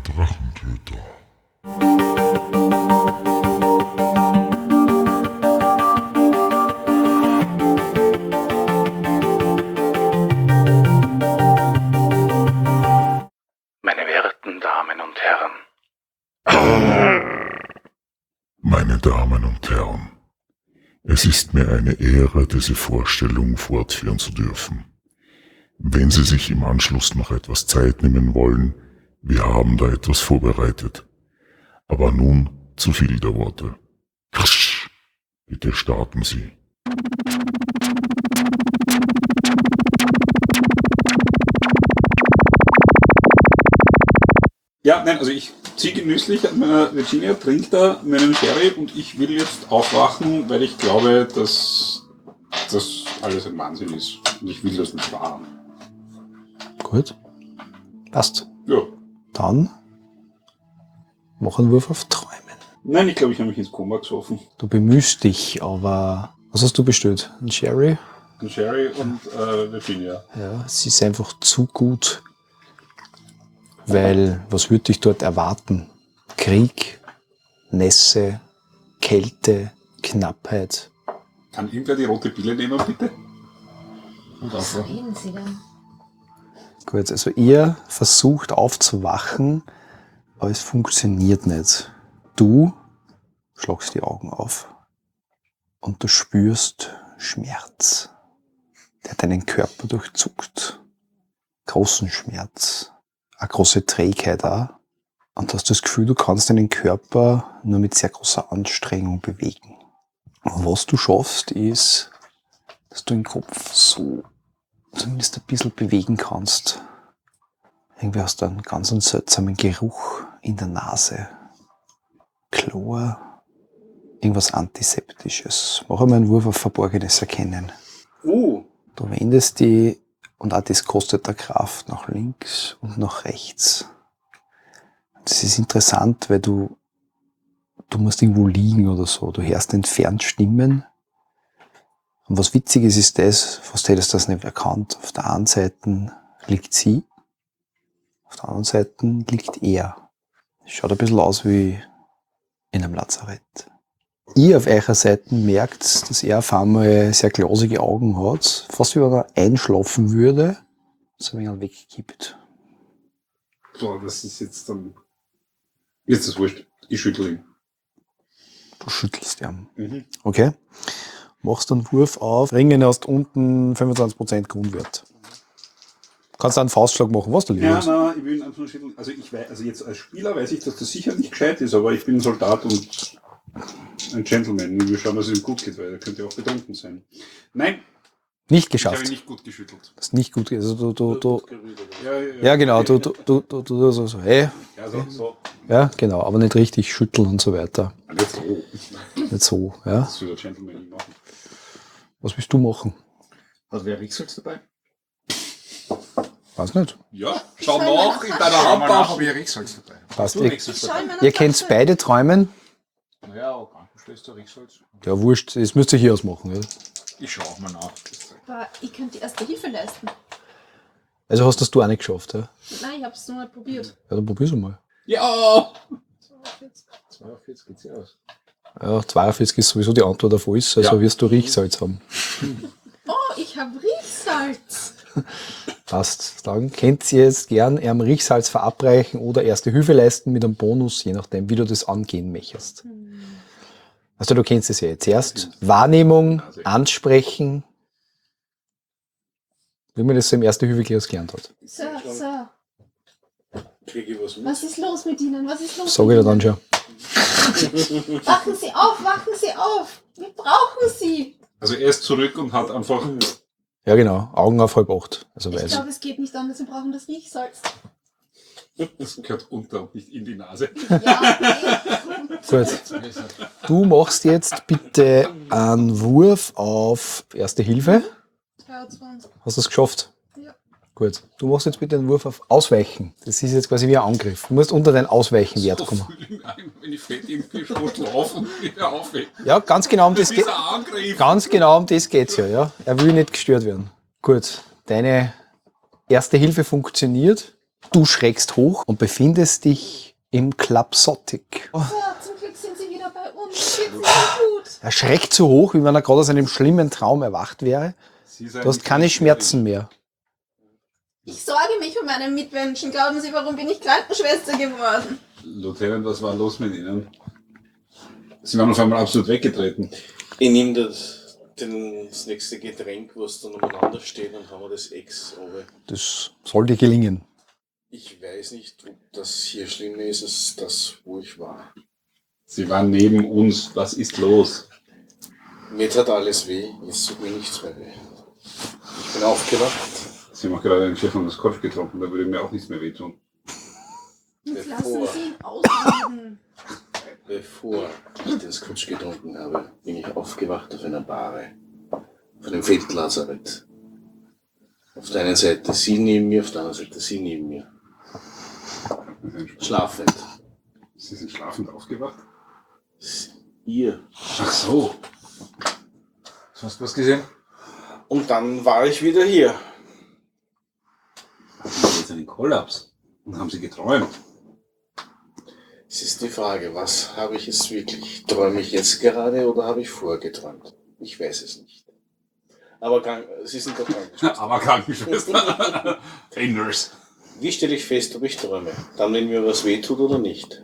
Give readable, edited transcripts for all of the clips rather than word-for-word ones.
Drachentöter. Meine werten Damen und Herren. Meine Damen und Herren, es ist mir eine Ehre, diese Vorstellung fortführen zu dürfen. Wenn Sie sich im Anschluss noch etwas Zeit nehmen wollen, wir haben da etwas vorbereitet. Aber nun zu viel der Worte. Bitte starten Sie. Ja, nein, also ich ziehe genüsslich an meiner Virginia, trinke da meinen Sherry und ich will jetzt aufwachen, weil ich glaube, dass das alles ein Wahnsinn ist. Und ich will das nicht wahrhaben. Gut. Passt. Ja. Dann mach einen Wurf auf Träumen. Nein, ich glaube, ich habe mich ins Koma gesoffen. Du bemühst dich, aber was hast du bestellt? Ein Sherry? Ein Sherry und Virginia. Ja, es ist einfach zu gut. Weil, was würde dich dort erwarten? Krieg, Nässe, Kälte, Knappheit. Kann irgendwer die rote Pille nehmen, bitte? Und Was aufwachen. reden Sie denn? Gut, also ihr versucht aufzuwachen, aber es funktioniert nicht. Du schlagst die Augen auf und du spürst Schmerz, der deinen Körper durchzuckt. Großen Schmerz, eine große Trägheit auch. Und du hast das Gefühl, du kannst deinen Körper nur mit sehr großer Anstrengung bewegen. Und was du schaffst, ist, dass du den Kopf so zumindest ein bisschen bewegen kannst. Irgendwie hast du einen ganz seltsamen Geruch in der Nase. Chlor, irgendwas Antiseptisches. Mach einmal einen Wurf auf Verborgenes erkennen. Du wendest die, und auch das kostet der Kraft, nach links und nach rechts. Das ist interessant, weil du musst irgendwo liegen oder so. Du hörst entfernt Stimmen. Und was witzig ist das, fast hättest du das nicht erkannt. Auf der einen Seite liegt sie, auf der anderen Seite liegt er. Schaut ein bisschen aus wie in einem Lazarett. Ihr auf eurer Seite merkt, dass er auf einmal sehr glasige Augen hat, fast wie wenn er einschlafen würde, so ein wenig weggekippt. So, das ist jetzt dann... Jetzt ist das wurscht. Ich schüttel ihn. Du schüttelst ihn. Okay. Machst einen Wurf auf. Ringen hast unten 25% Grundwert. Kannst einen Faustschlag machen, was du Ja, liebst. nein, ich will einfach nur schütteln. Also ich weiß, also jetzt als Spieler weiß ich, dass das sicher nicht gescheit ist, aber ich bin ein Soldat und ein Gentleman. Ich will schauen, dass es ihm gut geht, weil er könnte auch betrunken sein. Nein, Nicht ich habe geschafft. ihn nicht gut geschüttelt. Das ist nicht gut. Also du Ja, ja genau, du so, hey, Ja, so. ja genau, aber nicht richtig schütteln und so weiter. Nicht so. Nicht so, ja. Das will der Gentleman nicht machen. Was willst du machen? Hat wer Riechsalz dabei? Weiß nicht. Ja, schau schau mal nach in nach. deiner Schau mal nach, Handtasche. ob ich Riechsalz dabei habe. Passt. Du Ihr, Riechsalz Ich dabei? schau in meiner ihr könnt Tasche. beide träumen. Naja, Krankenschwester, Riechsalz. Ja, wurscht, das müsst ihr hier ausmachen. Ja. Ich schau auch mal nach. Aber ich könnte die erste Hilfe leisten. Also hast das du auch nicht geschafft, ja? Nein, ich habe es nur mal probiert. Ja, dann probier's mal. Ja! 42 geht's ja aus. Ja, 42 ist sowieso die Antwort auf alles, also Ja. wirst du Riechsalz haben. Oh, ich habe Riechsalz. Passt. Dann könnt ihr jetzt gern einem Riechsalz verabreichen oder erste Hilfe leisten mit einem Bonus, je nachdem, wie du das angehen möchtest. Also du kennst es ja jetzt. Erst Wahrnehmung, ansprechen, wie man das so im Erste-Hilfe-Kurs gelernt hat. Sir, Sir, Kriege ich was mit? was ist los mit Ihnen? Was ist los Sag ich mit dir dann schon. Ihnen? Wachen Sie auf, wachen Sie auf. Wir brauchen Sie. Also er ist zurück und hat einfach... Ja genau, Augen auf 7:30. Also Ich weiß. glaube, es geht nicht anders. Wir brauchen das Riechsalz. Das gehört unter und nicht in die Nase. Ja, nee. Gut. Du machst jetzt bitte einen Wurf auf Erste Hilfe. 23. Hast du es geschafft? Ja. Gut. Du machst jetzt bitte einen Wurf auf Ausweichen. Das ist jetzt quasi wie ein Angriff. Du musst unter deinen Ausweichenwert So kommen. fühle ich mich, wenn ich fett irgendwie Sport laufe und wieder aufwecke. Ja, ganz genau um das Das geht. ist ein Angriff. Ganz genau um das geht's ja, ja. Er will nicht gestört werden. Gut. Deine Erste Hilfe funktioniert. Du schreckst hoch und befindest dich im Klapsottik. So, zum Glück sind Sie wieder bei uns. Geht's Ihnen gut? Er schreckt so hoch, wie wenn er gerade aus einem schlimmen Traum erwacht wäre. Du hast keine Schmerzen mehr. Ich sorge mich um meine Mitmenschen. Glauben Sie, warum bin ich Krankenschwester geworden? Lieutenant, was war los mit Ihnen? Sie waren auf einmal absolut weggetreten. Ich nehme das nächste Getränk, was da nebeneinander steht, und haben wir das Ex runter. Das soll dir gelingen. Ich weiß nicht, ob das hier schlimmer ist als das, wo ich war. Sie waren neben uns. Was ist los? Mir tat alles weh, jetzt tut mir nichts mehr weh. Ich bin aufgewacht. Sie haben auch gerade einen Chef das Kopf getrunken, da würde mir auch nichts mehr wehtun. Jetzt lassen Sie ihn ausreden. Bevor ich den Scotch getrunken habe, bin ich aufgewacht auf einer Bahre. Von dem Feldlazarett. Auf der einen Seite sie neben mir, auf der anderen Seite sie neben mir. Schlafend. Sie sind schlafend aufgewacht? Ihr. Ach so. Hast du was gesehen? Und dann war ich wieder hier. Hatten Sie jetzt einen Kollaps? Und haben Sie geträumt? Es ist die Frage, was habe ich jetzt wirklich? Träume ich jetzt gerade oder habe ich vorgeträumt? Ich weiß es nicht. Aber Sie sind doch Krankenschwester. Aber Krankenschwester. Fingers. Wie stelle ich fest, ob ich träume? Dann, wenn mir was wehtut oder nicht?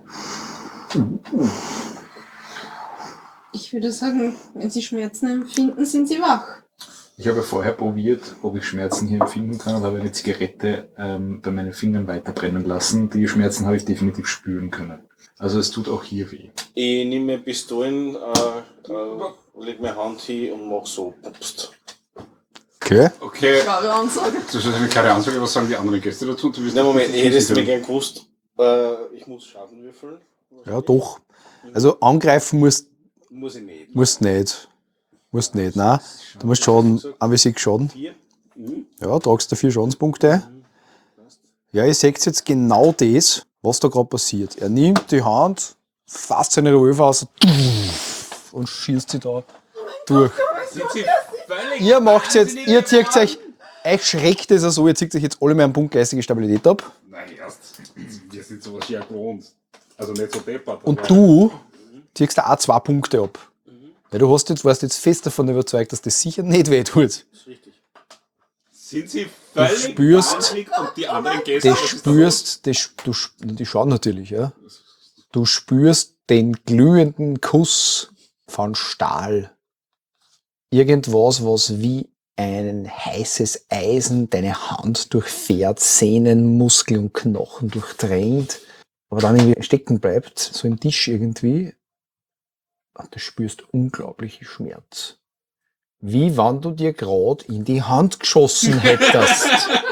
Ich würde sagen, wenn Sie Schmerzen empfinden, sind Sie wach. Ich habe vorher probiert, ob ich Schmerzen hier empfinden kann, und habe eine Zigarette bei meinen Fingern weiter brennen lassen. Die Schmerzen habe ich definitiv spüren können. Also es tut auch hier weh. Ich nehme mir Pistolen, leg meine Hand hin und mach so, pupst. Okay. Okay. Klare Ansage. Das ist eine klare Ansage. Was sagen die anderen Gäste dazu? Du Na Moment, ich hätte es mir gern gewusst. Ich muss Schaden würfeln. Ja, doch. Also angreifen musst Muss ich nicht. Musst nicht, nein. Du musst Schaden, anvisiert Schaden. 4. Ja, tragst du 4 Schadenspunkte. Ja, ihr seht jetzt genau das, was da gerade passiert. Er nimmt die Hand, fasst seine Revolver aus und schießt sie da durch. Sind Sie völlig Ihr macht jetzt, wahnsinnig ihr zieht geworden? euch schreckt es so, ihr zieht euch jetzt alle mehr einen Punkt geistige Stabilität ab. Nein, erst. Wir sind sowas ja gewohnt. Also nicht so deppert. Und aber- du ziehst da auch 2 Punkte ab. Weil du warst jetzt fest davon überzeugt, dass das sicher nicht weh tut. Das ist richtig. Sind Sie völlig spürst- wahnsinnig und die anderen Gäste... Das spürst, die schauen natürlich, ja. Du spürst den glühenden Kuss von Stahl. Irgendwas, was wie ein heißes Eisen deine Hand durchfährt, Sehnen, Muskel und Knochen durchdrängt, aber dann irgendwie stecken bleibt, so im Tisch irgendwie. Und du spürst unglaublichen Schmerz. Wie wenn du dir gerade in die Hand geschossen hättest.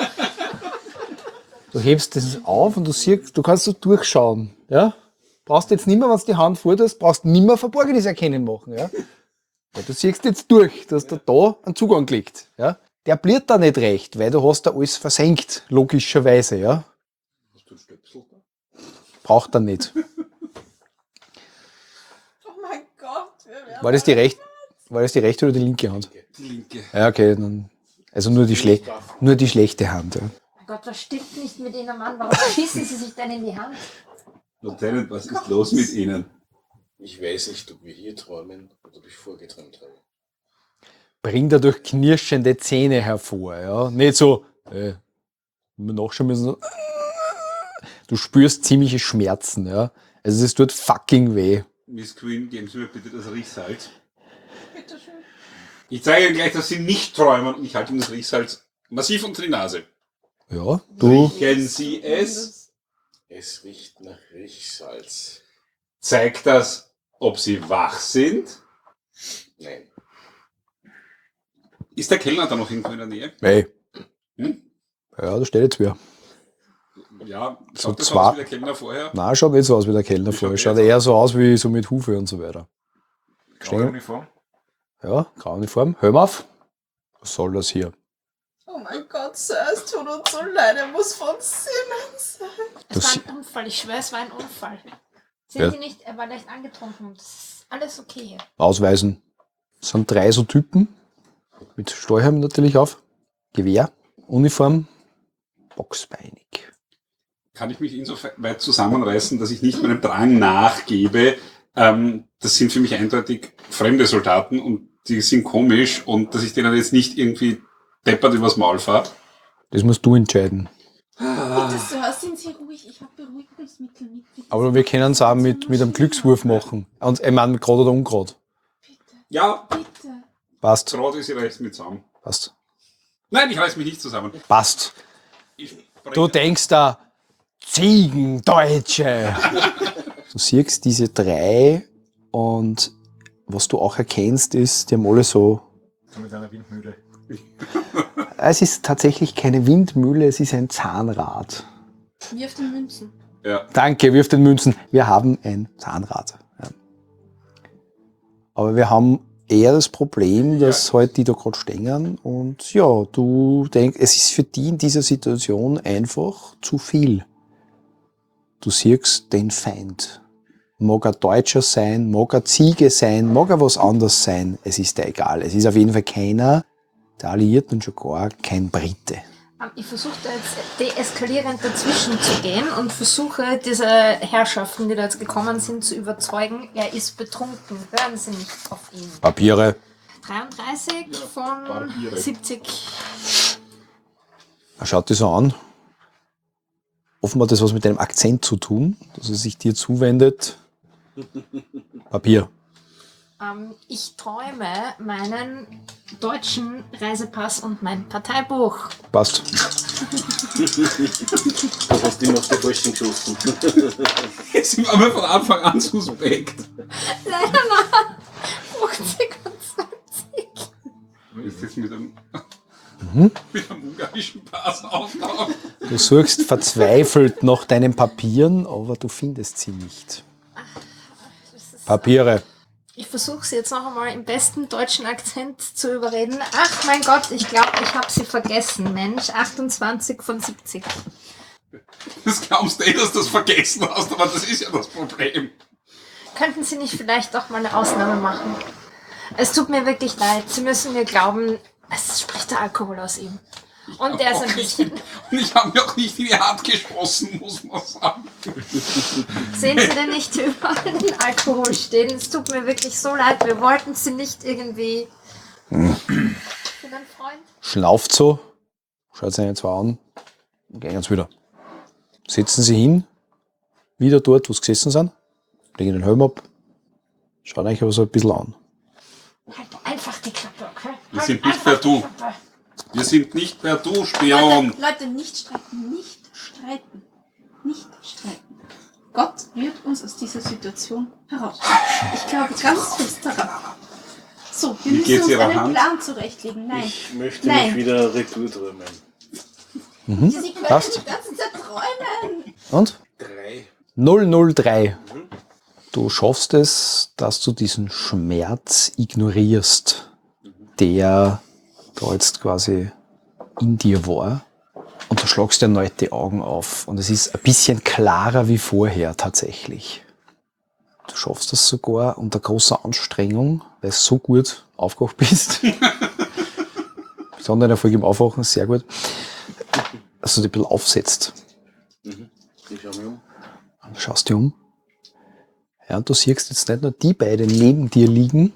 Du hebst das auf und du siehst, du kannst so durchschauen, ja? Brauchst jetzt nicht mehr, wenn du die Hand vortust, brauchst nicht mehr Verborgenes erkennen machen, ja? Weil du siehst jetzt durch, dass da einen Zugang liegt, ja? Der bliert da nicht recht, weil du hast da alles versenkt, logischerweise, ja? Hast du einen Stöpsel da? Braucht er nicht. Oh mein Gott, wir werden War das die rechte oder die linke Hand? Die linke. Ja, okay, dann, also nur die schlechte Hand, ja. Oh Gott, was stimmt nicht mit Ihnen, Mann? Warum schießen Sie sich denn in die Hand? Lieutenant, was ist los mit Ihnen? Ich weiß nicht, ob wir hier träumen oder ob ich vorgeträumt habe. Bring dadurch knirschende Zähne hervor, ja. Nicht so, nachschauen müssen, so, du spürst ziemliche Schmerzen, ja. Also es tut fucking weh. Miss Queen, geben Sie mir bitte das Riechsalz. Bitteschön. Ich zeige Ihnen gleich, dass Sie nicht träumen und ich halte Ihnen das Riechsalz massiv unter die Nase. Ja, du, Riechen Sie es? Es riecht nach Riechsalz. Zeigt das, ob Sie wach sind? Nein. Ist der Kellner da noch irgendwo in der Nähe? ey. Hm? Ja, da steht jetzt wer. Ja, So schaut das zwei- aus wie der Kellner vorher? Nein, schaut nicht so aus wie der Kellner Wie vorher. schaut Schaut der eher so aus wie so mit Hufe und so weiter. Graue Uniform. Ja, graue Uniform. Hör mal auf. Was soll das hier? Oh mein Gott, Sir, es tut uns so leid, er muss von Sinnen sein. Es Das- war ein Unfall, ich schwöre, es war ein Unfall. Sind Ja. Sie nicht, er war leicht angetrunken. Das ist alles okay hier. Ausweisen. Es sind 3 so Typen. Mit Steuerhelm natürlich auf. Gewehr. Uniform. Boxbeinig. Kann ich mich insoweit zusammenreißen, dass ich nicht meinem Drang nachgebe? Das sind für mich eindeutig fremde Soldaten und die sind komisch und dass ich denen jetzt nicht irgendwie deppert übers Maul fahre. Das musst du entscheiden. Bitte, Sir, sind Sie ruhig. Ich habe Beruhigungsmittel mit. Bitte. Aber wir können es auch mit einem Glückswurf machen. Und ich meine, gerade oder ungerade. Bitte, Ja, bitte. Passt. gerade ist ich reiß mich zusammen. Passt. Nein, ich reiß mich nicht zusammen. Passt. Ich Du denkst da, Ziegendeutsche. Du siehst diese 3 und was du auch erkennst ist, die haben alle so... So mit einer Windmühle. Es ist tatsächlich keine Windmühle, es ist ein Zahnrad. Wie auf den Münzen. Ja. Danke, wirf den Münzen. Wir haben ein Zahnrad. Ja. Aber wir haben eher das Problem, dass halt die da gerade stehen und ja, du denkst, es ist für die in dieser Situation einfach zu viel. Du siehst den Feind. Mag er Deutscher sein, mag er Ziege sein, mag er was anderes sein, es ist dir egal. Es ist auf jeden Fall keiner der Alliierten und schon gar kein Brite. Ich versuche da jetzt deeskalierend dazwischen zu gehen und versuche diese Herrschaften, die da jetzt gekommen sind, zu überzeugen, er ist betrunken. Hören Sie nicht auf ihn. Papiere. 33 von Papiere. 70. Er schaut dich so an. Offenbar hat das was mit deinem Akzent zu tun, dass er sich dir zuwendet. Papier. Ich träume meinen deutschen Reisepass und mein Parteibuch. Passt. Du hast immer auf die Falschen geschossen. Jetzt sind wir aber von Anfang an suspekt. Leider nein. 50 und 20. Ist jetzt mit einem ungarischen Pass auftaucht. Du suchst verzweifelt nach deinen Papieren, aber du findest sie nicht. Papiere. Ich versuche sie jetzt noch einmal im besten deutschen Akzent zu überreden. Ach mein Gott, ich glaube, ich habe sie vergessen. Mensch, 28 von 70. Das glaubst du dass du das vergessen hast, aber das ist ja das Problem. Könnten Sie nicht vielleicht doch mal eine Ausnahme machen? Es tut mir wirklich leid. Sie müssen mir glauben, es spricht der Alkohol aus ihm. Und der ist ein bisschen... Und ich habe mir auch nicht in die Hand geschossen, muss man sagen. Sehen Sie denn nicht überall den Alkohol stehen? Es tut mir wirklich so leid. Wir wollten Sie nicht irgendwie... Für deinen Freund? Schnauft so, schaut sie einen zwar an und gehen jetzt wieder. Setzen sie hin, wieder dort, wo sie gesessen sind, legen den Helm ab, schauen euch aber so ein bisschen an. Halt einfach die Klappe, okay? Wir Halt sind nicht einfach mehr du. die Klappe. Wir sind nicht mehr du, Spion. Leute, nicht streiten, nicht streiten, nicht streiten. Gott wird uns aus dieser Situation herausholen. Ich glaube ganz fest daran. So, wir Wie müssen geht's uns Ihrer einen Hand? Plan zurechtlegen. Nein. Ich möchte Nein. mich wieder retour träumen. Sie können passt. die ganze Zeit träumen. Und? 3. 003. Du schaffst es, dass du diesen Schmerz ignorierst, der da jetzt quasi in dir war. Und du schlagst erneut die Augen auf. Und es ist ein bisschen klarer wie vorher tatsächlich. Du schaffst das sogar unter großer Anstrengung, weil du so gut aufgewacht bist. Besonders in der Folge im Aufwachen, sehr gut. Dass du dich ein bisschen aufsetzt. Ich schau mich um. Du schaust dich um. Ja, und du siehst jetzt nicht nur die beiden neben dir liegen,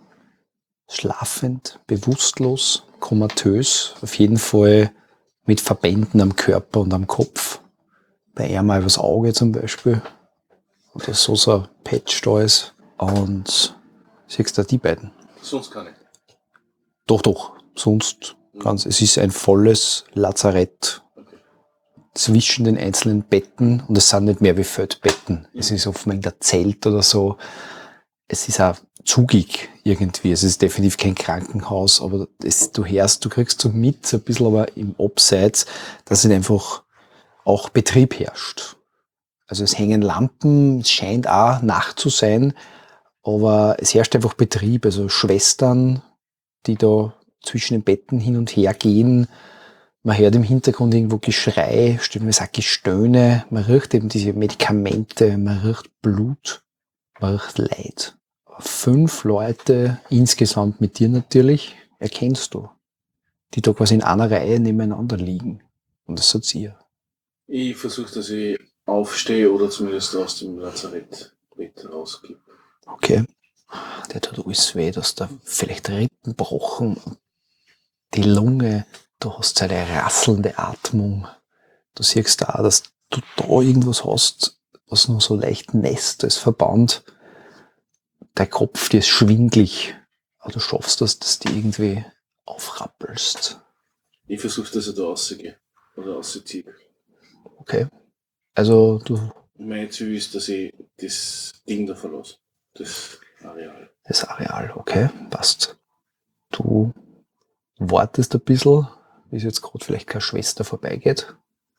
schlafend, bewusstlos, komatös, auf jeden Fall mit Verbänden am Körper und am Kopf. Bei ihm mal übers Auge zum Beispiel. Oder so ein Patch da ist. Und siehst du die beiden. Sonst kann ich. Doch, sonst ganz. Es ist ein volles Lazarett zwischen den einzelnen Betten und es sind nicht mehr wie Feldbetten. Es ist offenbar ein Zelt oder so. Es ist auch zugig irgendwie. Es ist definitiv kein Krankenhaus, aber du kriegst so mit, so ein bisschen aber im Abseits, dass es einfach auch Betrieb herrscht. Also es hängen Lampen, es scheint auch Nacht zu sein, aber es herrscht einfach Betrieb. Also Schwestern, die da zwischen den Betten hin und her gehen. Man hört im Hintergrund irgendwo Geschrei, stellenweise auch Gestöhne. Man riecht eben diese Medikamente, man riecht Blut, man riecht Leid. 5 Leute insgesamt mit dir natürlich erkennst du, die da quasi in einer Reihe nebeneinander liegen. Und das seid ihr. Ich versuche, dass ich aufstehe oder zumindest aus dem Lazarettbett rausgehe. Okay. Der tut alles weh, dass da vielleicht Rippen gebrochen, die Lunge, du hast so eine rasselnde Atmung. Du siehst da, dass du da irgendwas hast, was nur so leicht nässt, ist verbannt. Dein Kopf, dir ist schwindlig. Aber du schaffst das, dass du irgendwie aufrappelst. Ich versuche, dass ich da rausgehe oder rausziehe. Okay. Also du, Mein Ziel ist, dass ich das Ding da verlasse. Das Areal. das Areal, okay, passt. Du wartest ein bisschen, bis jetzt gerade vielleicht keine Schwester vorbeigeht.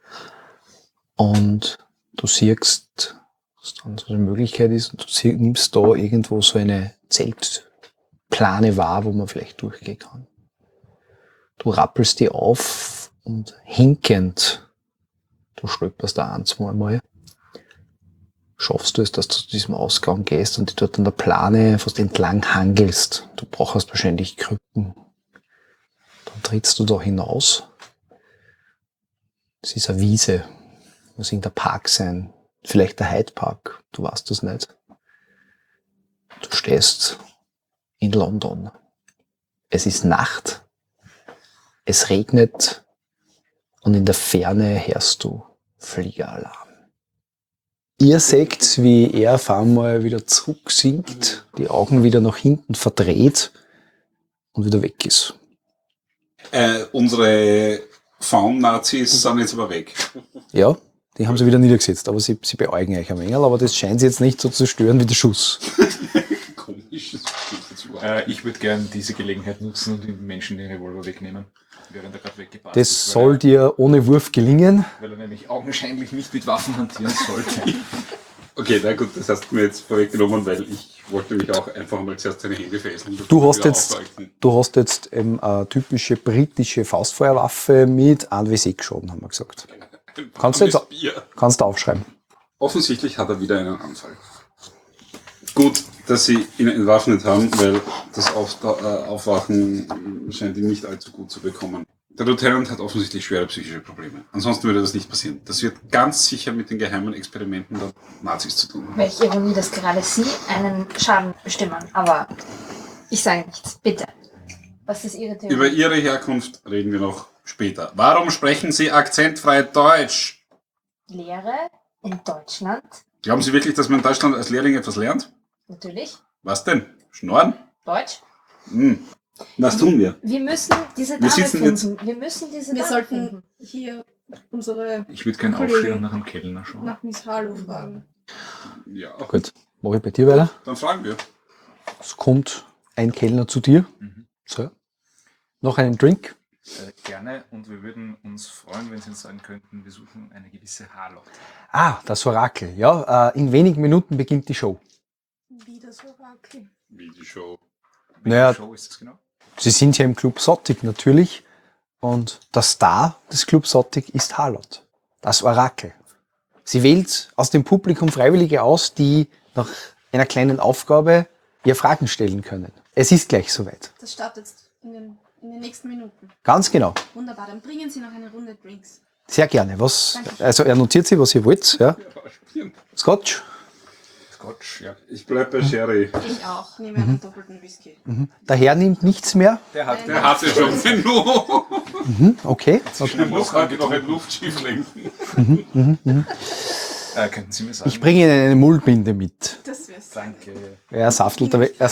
Und du siehst, was dann so eine Möglichkeit ist, und du nimmst da irgendwo so eine Zeltplane wahr, wo man vielleicht durchgehen kann. Du rappelst die auf und hinkend, du stolperst da ein, zweimal, schaffst du es, dass du zu diesem Ausgang gehst und dich dort an der Plane fast entlang hangelst. Du brauchst wahrscheinlich Krücken. Dann trittst du da hinaus. Es ist eine Wiese. Muss irgendein Park sein. Vielleicht der Hyde Park. Du weißt das nicht. Du stehst in London. Es ist Nacht. Es regnet. Und in der Ferne hörst du Fliegeralarm. Ihr seht, wie er auf einmal wieder zurücksinkt, die Augen wieder nach hinten verdreht und wieder weg ist. Unsere Faun-Nazis sind jetzt aber weg. Ja, die haben sie wieder niedergesetzt, aber sie beäugen euch ein wenig, aber das scheint sie jetzt nicht so zu stören wie der Schuss. Komisch. Ich würde gern diese Gelegenheit nutzen und den Menschen den Revolver wegnehmen, während er gerade weggepasst Das ist. soll dir ohne Wurf gelingen. Weil er nämlich augenscheinlich nicht mit Waffen hantieren sollte. Okay, na gut, das hast du mir jetzt vorweggenommen, weil ich wollte mich auch einfach mal zuerst seine Hände fesseln. Du hast wieder jetzt, aufhalten. eine typische britische Faustfeuerwaffe mit 1W6 Schaden, haben wir gesagt. Kannst du jetzt, Bier. kannst du aufschreiben. Offensichtlich hat er wieder einen Anfall. Gut, dass sie ihn entwaffnet haben, weil das Aufwachen scheint ihm nicht allzu gut zu bekommen. Der Lieutenant hat offensichtlich schwere psychische Probleme. Ansonsten würde das nicht passieren. Das wird ganz sicher mit den geheimen Experimenten der Nazis zu tun haben. Welche Ironie, dass gerade Sie einen Schaden bestimmen. Aber ich sage nichts. Bitte. Was ist Ihre Theorie? Über Ihre Herkunft reden wir noch später. Warum sprechen Sie akzentfrei Deutsch? Lehre in Deutschland. Glauben Sie wirklich, dass man in Deutschland als Lehrling etwas lernt? Natürlich. Was denn? Schnorren? Deutsch. Was tun wir? Wir müssen diese Dame finden. Wir müssen diese Wir Dame sollten finden. hier unsere Ich würde gerne Kollege. aufstehen und nach dem Kellner schauen. nach Miss Harlow fragen. Ja, Gut, mache ich bei dir weiter. dann fragen wir. Es kommt ein Kellner zu dir. So. Noch einen Drink. Gerne, und wir würden uns freuen, wenn Sie uns sagen könnten, wir suchen eine gewisse Harlot. Ah, das Orakel. Ja, in wenigen Minuten beginnt die Show. Wie das Orakel. Wie die Show. Naja. Welche Show ist das genau? Sie sind ja im Club Sottig natürlich. Und der Star des Club Sottig ist Harlot. Das Orakel. Sie wählt aus dem Publikum Freiwillige aus, die nach einer kleinen Aufgabe ihr Fragen stellen können. Es ist gleich soweit. Das startet in den nächsten Minuten. Ganz genau. Wunderbar, dann bringen Sie noch eine Runde Drinks. Sehr gerne. Danke. Also er notiert sich, was ihr wollt. Ja. Scotch. Scotch, ja. Ich bleib bei Sherry. Ich auch. Nehme einen doppelten Whisky. Der Herr nimmt nichts mehr. Der hatte schon genug. Okay. Er muss halt noch ein Luftschiff lenken. Könnten Sie mir sagen? Ich bringe Ihnen eine Mullbinde mit. Das wär's. Danke. Er saftelt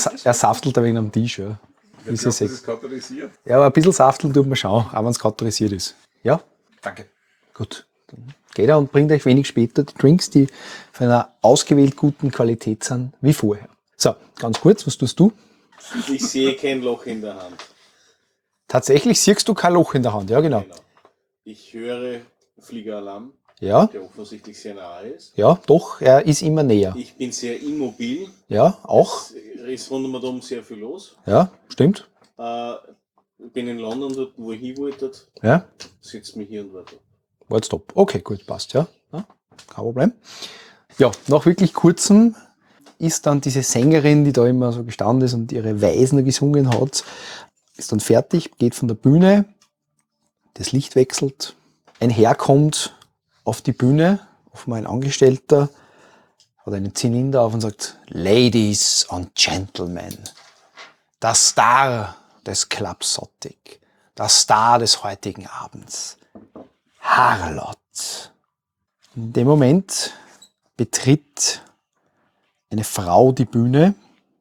ein wenig am Tisch. Ja. Ich Ist glaube, es das ist kautorisiert. Ja, aber ein bisschen safteln tut man schon, auch wenn es kautorisiert ist. Ja, Danke. gut. Dann geht er und bringt euch wenig später die Drinks, die von einer ausgewählt guten Qualität sind, wie vorher. So, ganz kurz, was tust du? Ich sehe kein Loch in der Hand. Tatsächlich siehst du kein Loch in der Hand, ja genau. Genau. Ich höre Fliegeralarm, Ja, der offensichtlich sehr nahe ist. ja, doch, er ist immer näher. Ich bin sehr immobil. Ja, auch. Es ist rund um und um sehr viel los. Ja, stimmt. Ich bin in London, dort wo ich hin wollte. Ja, Sitzt mich hier und warte. warte, stopp. Okay, gut, passt, ja. Ja, kein Problem. Ja, nach wirklich kurzem ist dann diese Sängerin, die da immer so gestanden ist und ihre Weisen gesungen hat, ist dann fertig, geht von der Bühne, das Licht wechselt, ein Herr kommt auf die Bühne, offenbar ein Angestellter, hat einen Zylinder auf und sagt, Ladies and Gentlemen, der Star des Club Sottig, der Star des heutigen Abends, Harlot. In dem Moment betritt eine Frau die Bühne,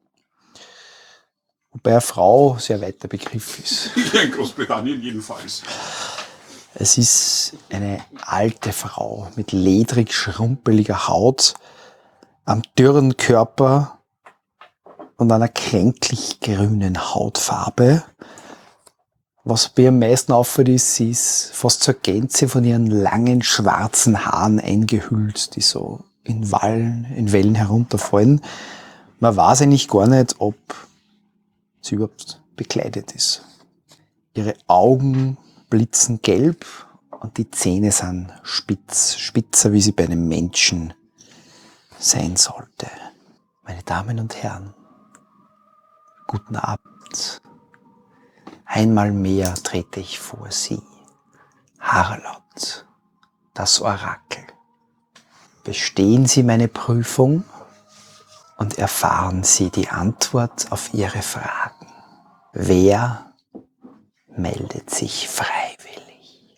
wobei eine Frau sehr weiter Begriff ist. Ja, in Großbritannien jedenfalls. Es ist eine alte Frau mit ledrig schrumpeliger Haut, am dürren Körper und einer kränklich grünen Hautfarbe. Was bei ihr am meisten auffällt, ist, sie ist fast zur Gänze von ihren langen schwarzen Haaren eingehüllt, die so in Wellen herunterfallen. Man weiß eigentlich gar nicht, ob sie überhaupt bekleidet ist. Ihre Augen blitzen gelb und die Zähne sind spitzer, wie sie bei einem Menschen sein sollte. Meine Damen und Herren, guten Abend. Einmal mehr trete ich vor Sie, Harlot, das Orakel. Bestehen Sie meine Prüfung und erfahren Sie die Antwort auf Ihre Fragen. Wer meldet sich freiwillig?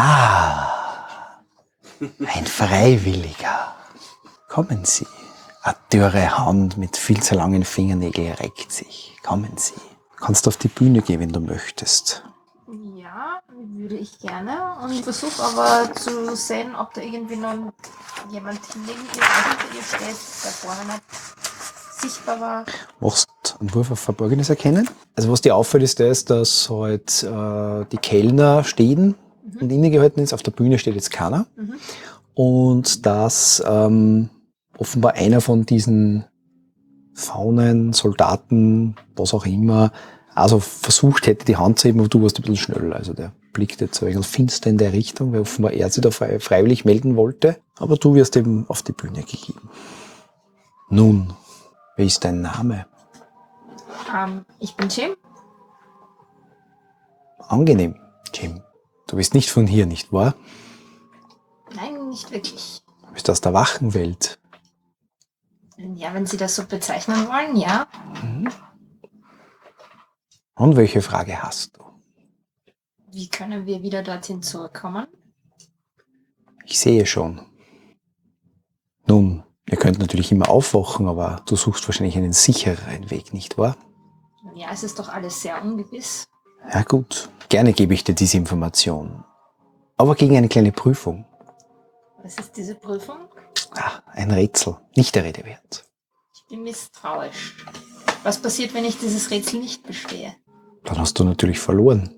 Ein Freiwilliger. Kommen Sie. Eine dürre Hand mit viel zu langen Fingernägeln reckt sich. Kommen Sie. Kannst auf die Bühne gehen, wenn du möchtest. Ja, würde ich gerne. Und versuche aber zu sehen, ob da irgendwie noch jemand neben ihr oder hinter ihr steht, der vorher nicht sichtbar war. Machst einen Wurf auf Verborgenes erkennen. Also was dir auffällt, ist das, dass halt die Kellner stehen und innegehalten ist. Auf der Bühne steht jetzt keiner. Und dass offenbar einer von diesen Faunen, Soldaten, was auch immer, also versucht hätte, die Hand zu heben, aber du warst ein bisschen schneller. Also der blickt jetzt ein bisschen finster in der Richtung, weil offenbar er sich da freiwillig melden wollte. Aber du wirst eben auf die Bühne gegeben. Nun, wie ist dein Name? Ich bin Jim. Angenehm, Jim. Du bist nicht von hier, nicht wahr? Nein, nicht wirklich. Du bist aus der Wachenwelt. Ja, wenn Sie das so bezeichnen wollen, ja. Und welche Frage hast du? Wie können wir wieder dorthin zurückkommen? Ich sehe schon. Nun, ihr könnt natürlich immer aufwachen, aber du suchst wahrscheinlich einen sichereren Weg, nicht wahr? Ja, es ist doch alles sehr ungewiss. Ja gut, gerne gebe ich dir diese Information. Aber gegen eine kleine Prüfung. Was ist diese Prüfung? Ein Rätsel, nicht der Rede wert. Ich bin misstrauisch. Was passiert, wenn ich dieses Rätsel nicht bestehe? Dann hast du natürlich verloren.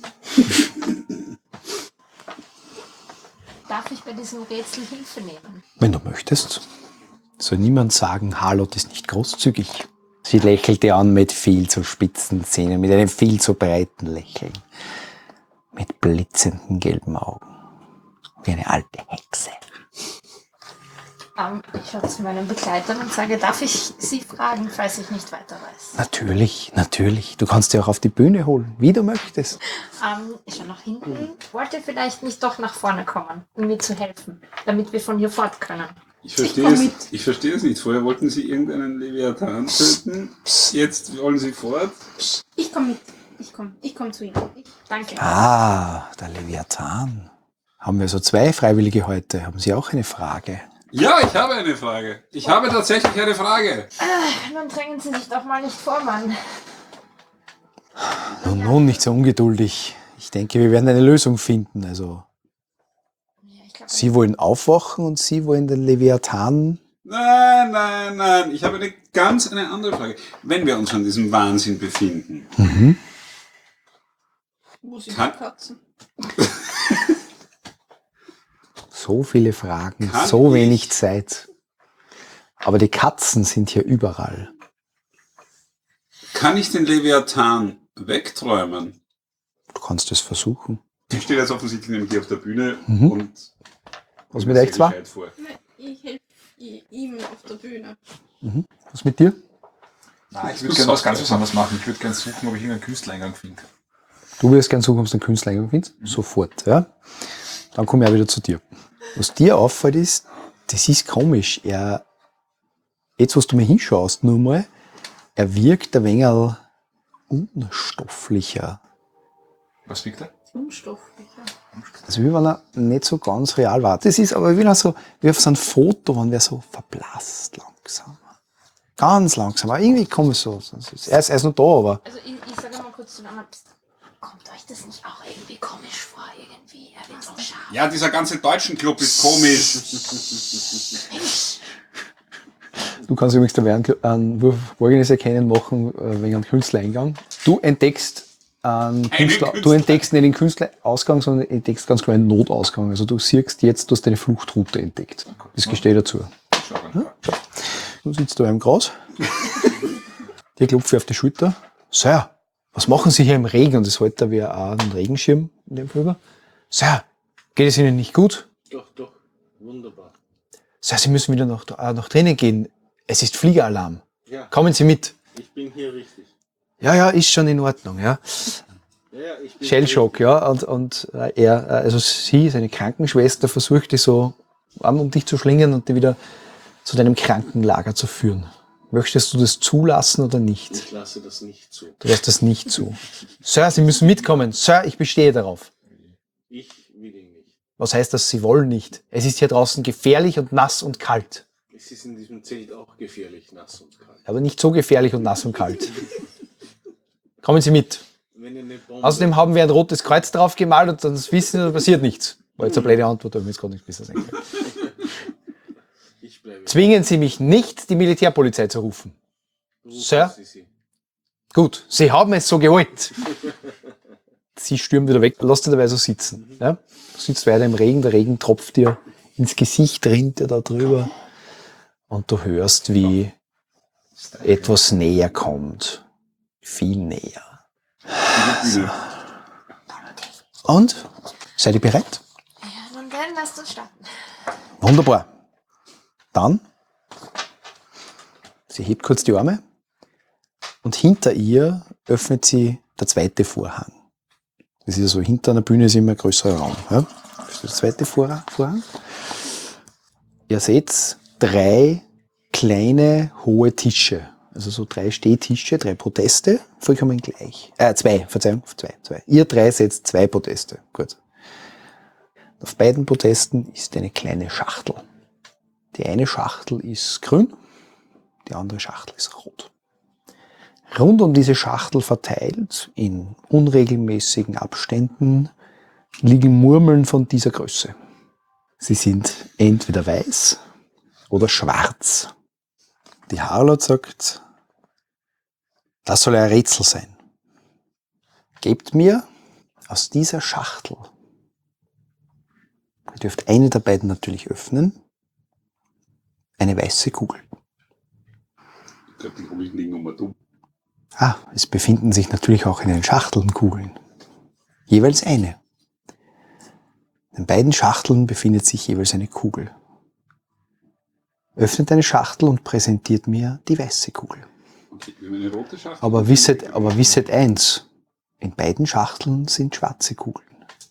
Darf ich bei diesem Rätsel Hilfe nehmen? Wenn du möchtest. Soll niemand sagen, Harlot ist nicht großzügig. Sie lächelte an mit viel zu spitzen Zähnen, mit einem viel zu breiten Lächeln. Mit blitzenden gelben Augen. Wie eine alte Hexe. Ich schaue zu meinen Begleitern und sage, darf ich Sie fragen, falls ich nicht weiter weiß? Natürlich, natürlich. Du kannst sie auch auf die Bühne holen, wie du möchtest. Ich schaue nach hinten. Wollt ihr vielleicht nicht doch nach vorne kommen, um mir zu helfen, damit wir von hier fort können? Ich verstehe es nicht. Vorher wollten Sie irgendeinen Leviathan töten. Jetzt wollen Sie fort. Ich komme mit. Ich komme zu Ihnen. Danke. Der Leviathan. Haben wir so zwei Freiwillige heute? Haben Sie auch eine Frage? Ja, ich habe eine Frage. Ich habe tatsächlich eine Frage. Nun drängen Sie sich doch mal nicht vor, Mann. Nun, nicht so ungeduldig. Ich denke, wir werden eine Lösung finden. Also, Ja, ich glaub, Sie wollen aufwachen und Sie wollen den Leviathan. Nein. Ich habe eine andere Frage. Wenn wir uns an diesem Wahnsinn befinden, Wo sind Kann- die Katzen? So viele Fragen, Kann so ich- wenig Zeit. Aber die Katzen sind hier überall. kann ich den Leviathan wegträumen? Du kannst es versuchen. Ich stehe jetzt offensichtlich nämlich hier auf der Bühne Mhm. und Was mit euch zwei? Bescheid vor. Nein, ich helfe ihm auf der Bühne. Was mit dir? Nein, ich würde gerne was ganz Besonderes machen. Ich würde gerne suchen, ob ich irgendeinen Künstlereingang finde. Du wirst gern suchen, ob du einen Künstlereingang findest? Sofort, ja. Dann komme ich auch wieder zu dir. Was dir auffällt ist, das ist komisch. Jetzt, wo du mal hinschaust, nur mal, er wirkt ein wenig unstofflicher. Was wiegt er? Unstofflicher. Also wie wenn er nicht so ganz real war. Das ist aber wieder so, wie auf so einem Foto, wenn wer so verblasst langsam. Ganz langsam. Aber irgendwie kommt es so. Er ist noch da, aber. Also ich sage mal kurz zu der Mama, kommt euch das nicht auch irgendwie komisch vor? Irgendwie, er wird so scharf. Ja, dieser ganze deutschen Club ist komisch. Du kannst übrigens da einen Wurf auf Borgenes erkennen machen, wegen einem Künstlereingang. Du entdeckst du entdeckst nicht den Künstlerausgang, sondern entdeckst ganz klar einen Notausgang. Also du siehst jetzt, du hast deine Fluchtroute entdeckt. Das gesteht dazu. Du sitzt da im Gras. Der klopft dir auf die Schulter. Sir, was machen Sie hier im Regen? Und das hält da wie auch einen Regenschirm in dem Fall. Sir, geht es Ihnen nicht gut? Doch, wunderbar. Sir, Sie müssen wieder nach drinnen gehen. Es ist Fliegeralarm. Ja, Kommen Sie mit. ich bin hier richtig. Ja, ist schon in Ordnung, ja. Ja, ich bin Shellshock, ja. Und er, also sie, seine Krankenschwester, versucht die so um dich zu schlingen und die wieder zu deinem Krankenlager zu führen. Möchtest du das zulassen oder nicht? Ich lasse das nicht zu. Du lässt das nicht zu. Sir, Sie müssen mitkommen. Sir, ich bestehe darauf. Ich will ihn nicht. Was heißt das, Sie wollen nicht? Es ist hier draußen gefährlich und nass und kalt. Es ist in diesem Zelt auch gefährlich, nass und kalt. Aber nicht so gefährlich und nass und kalt. Kommen Sie mit. Wenn ihr eine Bombe... Außerdem haben wir ein rotes Kreuz drauf gemalt und dann wissen, da passiert nichts. War jetzt eine blöde Antwort, aber mir ist gerade nichts besser sein können. Ich bleibe. Zwingen Sie mich nicht, die Militärpolizei zu rufen. Rufen Sir? Sie. Gut, Sie haben es so gewollt. Sie stürmt wieder weg, lass dich dabei so sitzen. Ja? Du sitzt weiter im Regen, der Regen tropft dir ins Gesicht, rinnt dir da drüber und du hörst, wie etwas näher kommt. Viel näher. Und? Seid ihr bereit? Ja, nun dann lasst uns starten. Wunderbar. Dann, sie hebt kurz die Arme und hinter ihr öffnet sie der zweite Vorhang. Das ist ja so, hinter einer Bühne ist immer ein größerer Raum. Ja? Das ist der zweite Vorhang. Ihr seht 3 kleine, hohe Tische. Also so 3 Stehtische, 3 Podeste, vollkommen gleich. 2. Ihr 3 setzt 2 Podeste. Gut. Auf beiden Podesten ist eine kleine Schachtel. Die eine Schachtel ist grün, die andere Schachtel ist rot. Rund um diese Schachtel verteilt, in unregelmäßigen Abständen, liegen Murmeln von dieser Größe. Sie sind entweder weiß oder schwarz. Die Harlot sagt, das soll ein Rätsel sein. Gebt mir aus dieser Schachtel, ihr dürft eine der beiden natürlich öffnen, eine weiße Kugel. Ich glaube, die Kugeln liegen um dumm. Es befinden sich natürlich auch in den Schachteln Kugeln. Jeweils eine. In beiden Schachteln befindet sich jeweils eine Kugel. Öffnet eine Schachtel und präsentiert mir die weiße Kugel. Okay, wir haben eine rote Schachtel. Aber wisset eins, in beiden Schachteln sind schwarze Kugeln.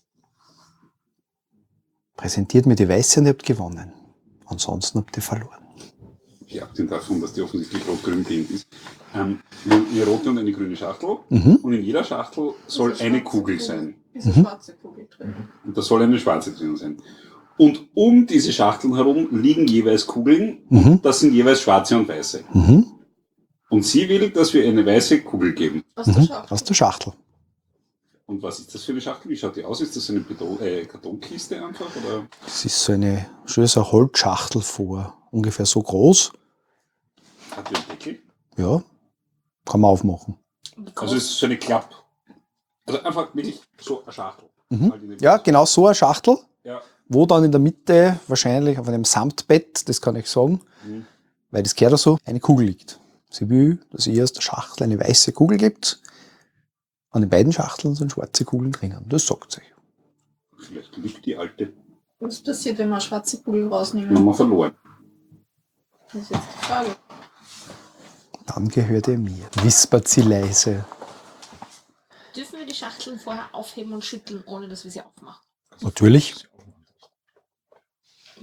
Präsentiert mir die weiße und ihr habt gewonnen. Ansonsten habt ihr verloren. Ich abgesehen davon, dass die offensichtlich rot-grün gehen ist. Wir haben eine rote und eine grüne Schachtel. Mhm. Und in jeder Schachtel soll eine Kugel sein. Ist eine schwarze Kugel drin. Und da soll eine schwarze drin sein. Und um diese Schachteln herum liegen jeweils Kugeln. Mhm. Und das sind jeweils schwarze und weiße. Mhm. Und sie will, dass wir eine weiße Kugel geben. Aus der Schachtel. Aus der Schachtel. Und was ist das für eine Schachtel? Wie schaut die aus? Ist das eine Kartonkiste einfach? Oder? Es ist so eine Holzschachtel vor, ungefähr so groß. Hat die einen Deckel? Ja, kann man aufmachen. Also es ist so eine Klapp. Also einfach wirklich so eine Schachtel. Mhm. Halt in den- Ja, genau so eine Schachtel, Ja. wo dann in der Mitte, wahrscheinlich auf einem Samtbett, das kann ich sagen, weil das gehört auch so, eine Kugel liegt. Sie will, dass ihr aus der Schachtel eine weiße Kugel gibt. An den beiden Schachteln sind schwarze Kugeln drinnen. Das sagt sie. Vielleicht liegt die alte. Was passiert, wenn wir eine schwarze Kugel Die haben rausnehmen? wir verloren. Das ist jetzt die Frage. Dann gehört ihr mir, wispert sie leise. Dürfen wir die Schachteln vorher aufheben und schütteln, ohne dass wir sie aufmachen? Natürlich.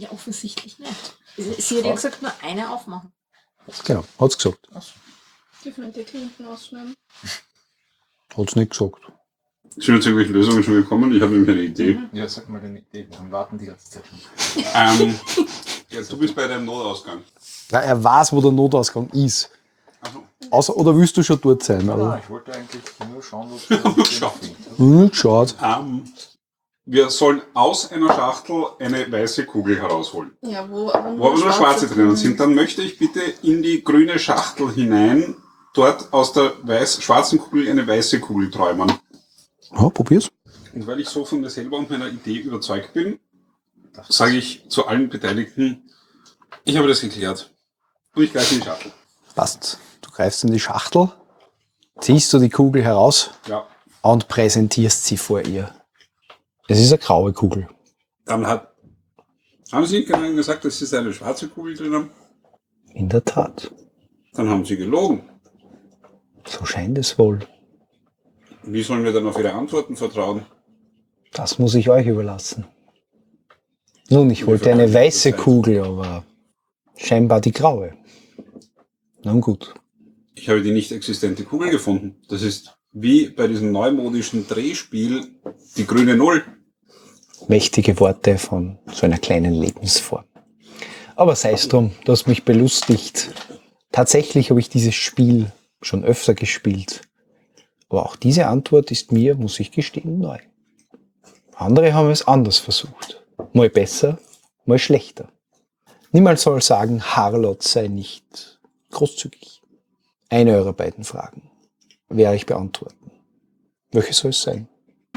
Ja, offensichtlich nicht. Sie hat ja gesagt, nur eine aufmachen. Genau, hat's gesagt. Dürfen wir die Klinken ausschneiden? Hat's nicht gesagt. Sind jetzt irgendwelche Lösungen schon gekommen? Ich habe nämlich eine Idee. Ja, sag mal deine Idee. Wir warten die ganze Zeit schon. Ja, du bist bei deinem Notausgang. Ja, er weiß, wo der Notausgang ist. Also, Oder willst du schon dort sein? Nein, Oder? ich wollte eigentlich nur schauen, ob du Schaut. wir sollen aus einer Schachtel eine weiße Kugel herausholen. Ja, wo Wo aber nur schwarze drinnen sind, dann möchte ich bitte in die grüne Schachtel hinein, dort aus der schwarzen Kugel eine weiße Kugel träumen. Ja, probier's. Und weil ich so von mir selber und meiner Idee überzeugt bin, sage ich zu allen Beteiligten, ich habe das geklärt. Und ich greife in die Schachtel. Passt. Du greifst in die Schachtel, ziehst du die Kugel heraus Ja. und präsentierst sie vor ihr. Es ist eine graue Kugel. Dann haben Sie nicht genau gesagt, dass Sie eine schwarze Kugel drin haben? In der Tat. Dann haben Sie gelogen. So scheint es wohl. Wie sollen wir dann auf Ihre Antworten vertrauen? Das muss ich euch überlassen. Nun, ich wollte eine weiße Kugel, aber scheinbar die graue. Nun gut. Ich habe die nicht existente Kugel gefunden. Das ist wie bei diesem neumodischen Drehspiel die grüne Null. Mächtige Worte von so einer kleinen Lebensform. Aber sei es drum, du hast mich belustigt. Tatsächlich habe ich dieses Spiel schon öfter gespielt. Aber auch diese Antwort ist mir, muss ich gestehen, neu. Andere haben es anders versucht. Mal besser, mal schlechter. Niemand soll sagen, Harlot sei nicht großzügig. Eine eurer beiden Fragen werde ich beantworten. Welche soll es sein?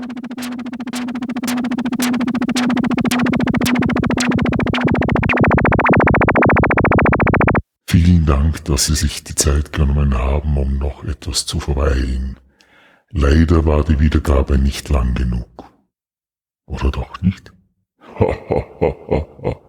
Vielen Dank, dass Sie sich die Zeit genommen haben, um noch etwas zu verweilen. Leider war die Wiedergabe nicht lang genug. Oder doch nicht?